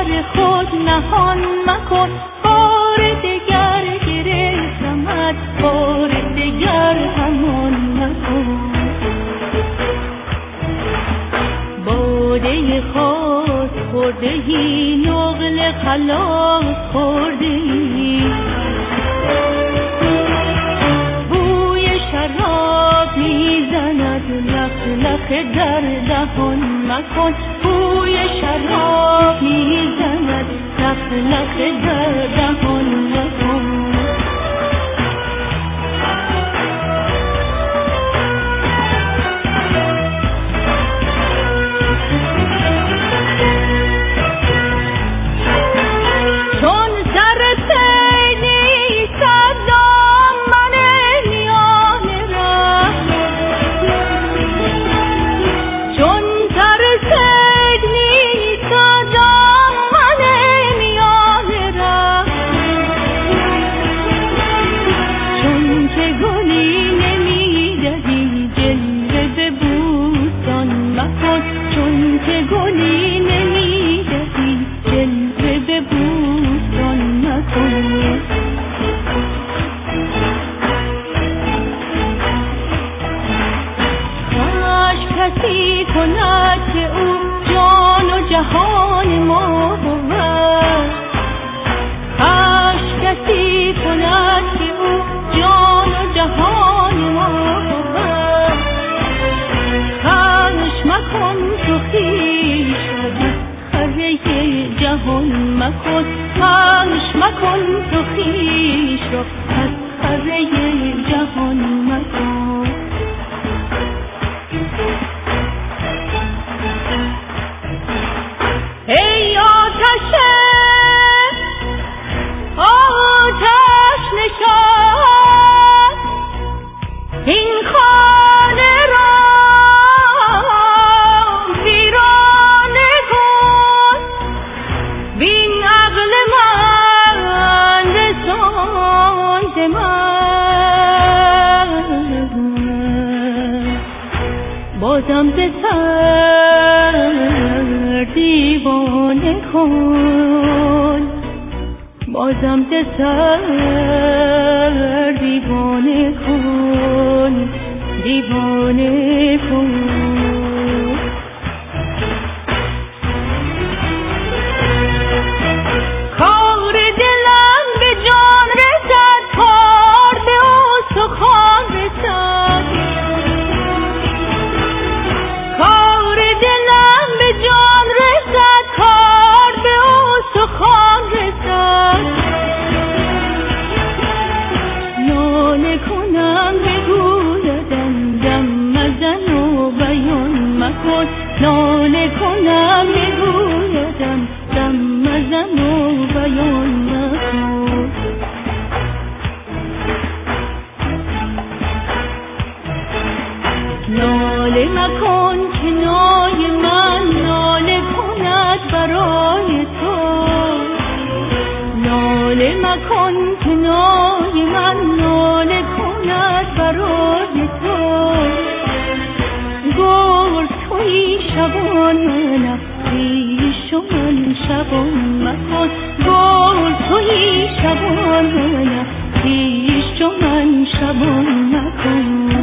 کار خود نهان مکن، بار دگر گرفتمت، بار دگر همان مکن. باده خاص خوردهی، نقل خلاص خوردهی، بوی شراب میزند، لخ لخ در دهان مکن، بوی شراب میزند، لخ لخ در دهان مکن. بازم ز سر دیوانه کن، بازم ز سر دیوانه کن، دیوانه کن. کار دلم به جان رسد، کار به استخوان رسد، کار دلم به جان رسد، کار به استخوان رسد. ناله کنم بگویدم دم مزن و بیان مکن، ناله کنم بگویدم دم مزن و بیان مکن. ناله مکن که نای من ناله کند برای تو، ناله مکن که نای من ناله کند برای تو. گل تویی شبان منم، پیش و من شبان مکن، گل تویی شبان منم، پیش و من شبان مکن.